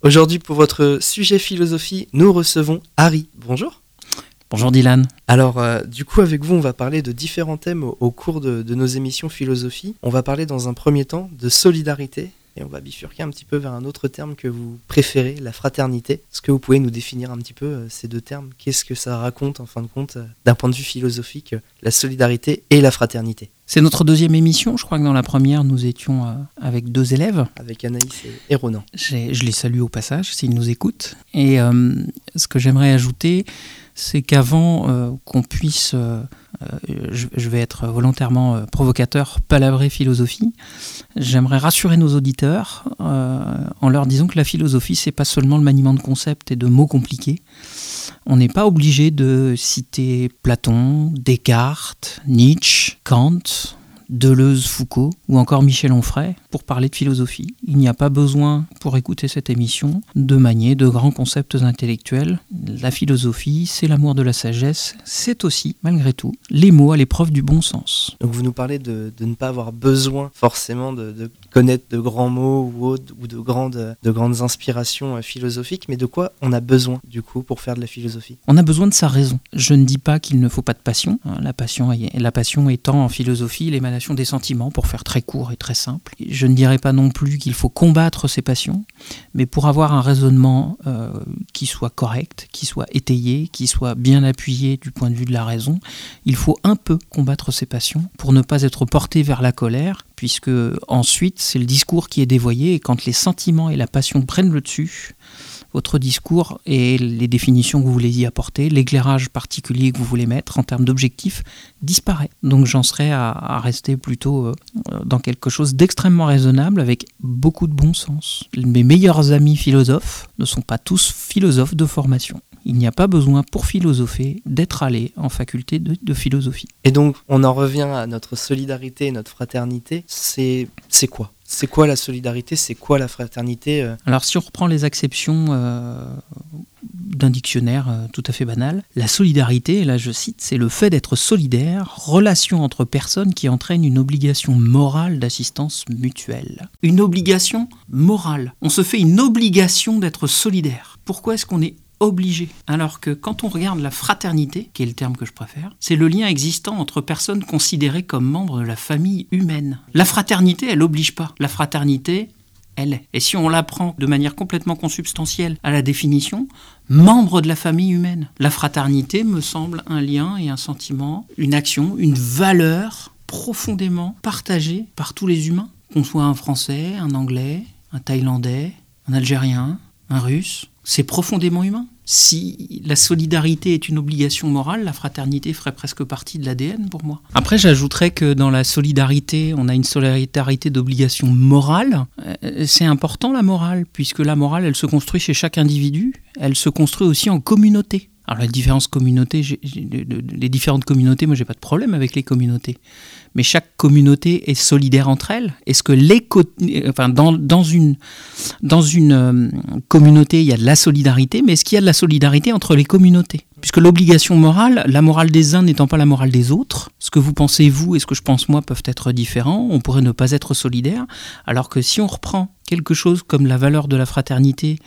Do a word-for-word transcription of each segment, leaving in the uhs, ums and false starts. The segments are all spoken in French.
Aujourd'hui, pour votre sujet philosophie, nous recevons Harry. Bonjour. Bonjour Dylan. Alors, euh, du coup, avec vous, on va parler de différents thèmes au, au cours de, de nos émissions philosophie. On va parler dans un premier temps de solidarité et on va bifurquer un petit peu vers un autre terme que vous préférez, la fraternité. Est-ce que vous pouvez nous définir un petit peu euh, ces deux termes ? Qu'est-ce que ça raconte, en fin de compte, euh, d'un point de vue philosophique, euh, la solidarité et la fraternité ? C'est notre deuxième émission. Je crois que dans la première, nous étions euh, avec deux élèves. Avec Anaïs et, et Ronan. J'ai, je les salue au passage, s'ils nous écoutent. Et euh, ce que j'aimerais ajouter, c'est qu'avant euh, qu'on puisse, euh, euh, je, je vais être volontairement euh, provocateur, palabrer philosophie, j'aimerais rassurer nos auditeurs euh, en leur disant que la philosophie, c'est pas seulement le maniement de concepts et de mots compliqués. On n'est pas obligé de citer Platon, Descartes, Nietzsche, Kant, Deleuze, Foucault ou encore Michel Onfray pour parler de philosophie. Il n'y a pas besoin, pour écouter cette émission, de manier de grands concepts intellectuels. La philosophie, c'est l'amour de la sagesse, c'est aussi, malgré tout, les mots à l'épreuve du bon sens. Donc vous nous parlez de, de ne pas avoir besoin forcément de, de connaître de grands mots ou, autres, ou de, grandes, de grandes inspirations philosophiques, mais de quoi on a besoin du coup pour faire de la philosophie ? On a besoin de sa raison. Je ne dis pas qu'il ne faut pas de passion, hein, la passion, la passion étant en philosophie l'émanation des sentiments, pour faire très court et très simple. Je ne dirais pas non plus qu'il faut combattre ces passions, mais pour avoir un raisonnement euh, qui soit correct, qui soit étayé, qui soit bien appuyé du point de vue de la raison, il faut un peu combattre ces passions pour ne pas être porté vers la colère, puisque ensuite c'est le discours qui est dévoyé, et quand les sentiments et la passion prennent le dessus, votre discours et les définitions que vous voulez y apporter, l'éclairage particulier que vous voulez mettre en termes d'objectifs disparaît. Donc j'en serais à, à rester plutôt euh, dans quelque chose d'extrêmement raisonnable avec beaucoup de bon sens. Mes meilleurs amis philosophes ne sont pas tous philosophes de formation. Il n'y a pas besoin pour philosopher d'être allé en faculté de, de philosophie. Et donc on en revient à notre solidarité et notre fraternité. C'est, c'est quoi ? C'est quoi la solidarité ? C'est quoi la fraternité ? euh Alors si on reprend les acceptions euh, d'un dictionnaire euh, tout à fait banal, la solidarité, et là je cite, c'est le fait d'être solidaire, relation entre personnes qui entraîne une obligation morale d'assistance mutuelle. Une obligation morale. On se fait une obligation d'être solidaire. Pourquoi est-ce qu'on est obligé. Alors que quand on regarde la fraternité, qui est le terme que je préfère, c'est le lien existant entre personnes considérées comme membres de la famille humaine. La fraternité, elle n'oblige pas. La fraternité, elle est. Et si on la prend de manière complètement consubstantielle à la définition, membre de la famille humaine. La fraternité me semble un lien et un sentiment, une action, une valeur profondément partagée par tous les humains. Qu'on soit un Français, un Anglais, un Thaïlandais, un Algérien, un Russe, c'est profondément humain. Si la solidarité est une obligation morale, la fraternité ferait presque partie de l'A D N pour moi. Après, j'ajouterais que dans la solidarité, on a une solidarité d'obligation morale. C'est important la morale, puisque la morale, elle se construit chez chaque individu, elle se construit aussi en communauté. Alors les différentes communautés, j'ai, j'ai, les différentes communautés, moi j'ai pas de problème avec les communautés. Mais chaque communauté est solidaire entre elles. Est-ce que les co- enfin dans dans une dans une euh, communauté il y a de la solidarité, mais est-ce qu'il y a de la solidarité entre les communautés ? Puisque l'obligation morale, la morale des uns n'étant pas la morale des autres, ce que vous pensez vous et ce que je pense moi peuvent être différents, on pourrait ne pas être solidaire, alors que si on reprend quelque chose comme la valeur de la fraternité,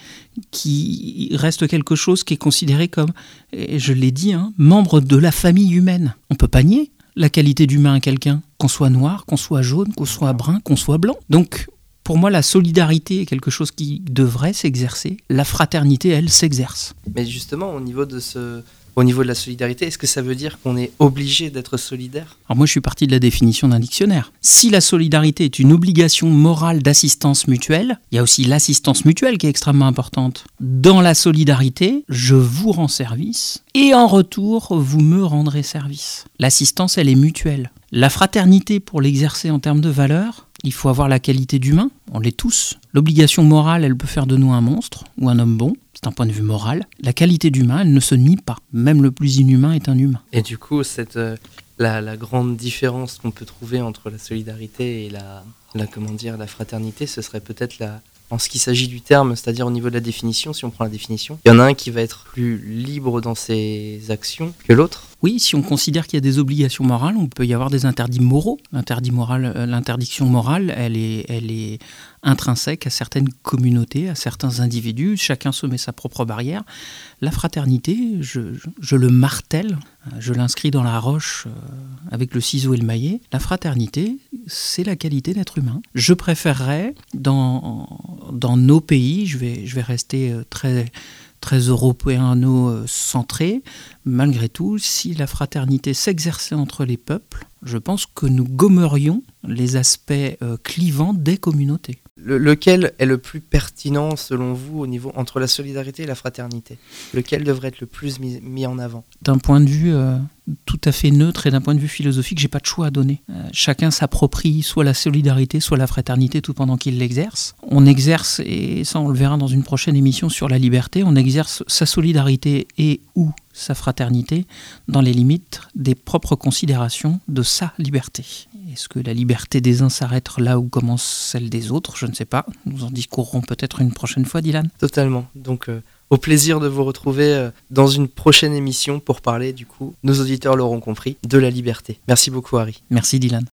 qui reste quelque chose qui est considéré comme, et je l'ai dit, hein, membre de la famille humaine. On ne peut pas nier la qualité d'humain à quelqu'un, qu'on soit noir, qu'on soit jaune, qu'on soit brun, qu'on soit blanc. Donc, pour moi, la solidarité est quelque chose qui devrait s'exercer. La fraternité, elle, s'exerce. Mais justement, au niveau de ce... Au niveau de la solidarité, est-ce que ça veut dire qu'on est obligé d'être solidaire ? Alors moi, je suis parti de la définition d'un dictionnaire. Si la solidarité est une obligation morale d'assistance mutuelle, il y a aussi l'assistance mutuelle qui est extrêmement importante. Dans la solidarité, je vous rends service et en retour, vous me rendrez service. L'assistance, elle est mutuelle. La fraternité, pour l'exercer en termes de valeur, il faut avoir la qualité d'humain, on l'est tous. L'obligation morale, elle peut faire de nous un monstre ou un homme bon. C'est un point de vue moral. La qualité d'humain, elle ne se nie pas. Même le plus inhumain est un humain. Et du coup, cette, euh, la, la grande différence qu'on peut trouver entre la solidarité et la, la, comment dire, la fraternité, ce serait peut-être la, en ce qui s'agit du terme, c'est-à-dire au niveau de la définition, si on prend la définition. Il y en a un qui va être plus libre dans ses actions que l'autre. Oui, si on considère qu'il y a des obligations morales, on peut y avoir des interdits moraux. L'interdit moral, l'interdiction morale, elle est, elle est intrinsèque à certaines communautés, à certains individus. Chacun se met sa propre barrière. La fraternité, je, je le martèle, je l'inscris dans la roche avec le ciseau et le maillet. La fraternité, c'est la qualité d'être humain. Je préférerais, dans, dans nos pays, je vais, je vais rester très... très européano-centré, malgré tout, si la fraternité s'exerçait entre les peuples, je pense que nous gommerions les aspects euh, clivants des communautés. Le, lequel est le plus pertinent, selon vous, au niveau entre la solidarité et la fraternité ? Lequel devrait être le plus mis, mis en avant ? D'un point de vue euh, tout à fait neutre et d'un point de vue philosophique, j'ai pas de choix à donner. Euh, chacun s'approprie soit la solidarité, soit la fraternité, tout pendant qu'il l'exerce. On exerce, et ça on le verra dans une prochaine émission sur la liberté, on exerce sa solidarité et ou sa fraternité dans les limites des propres considérations de sa liberté. Est-ce que la liberté des uns s'arrête là où commence celle des autres ? Je ne sais pas. Nous en discourrons peut-être une prochaine fois, Dylan. Totalement. Donc, euh, au plaisir de vous retrouver euh, dans une prochaine émission pour parler, du coup, nos auditeurs l'auront compris, de la liberté. Merci beaucoup, Harry. Merci, Dylan.